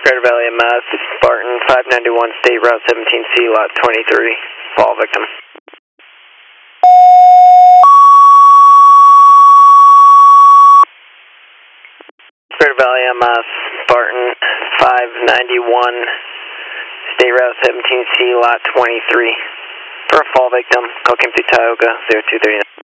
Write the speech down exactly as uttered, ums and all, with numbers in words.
Crater Valley, Mass, Spartan, five ninety-one, State Route seventeen C, Lot twenty-three, fall victim. Crater Valley, Mass, Spartan, five ninety-one, State Route seventeen C, Lot twenty-three. For a fall victim, call Kim through Tioga, zero two three nine.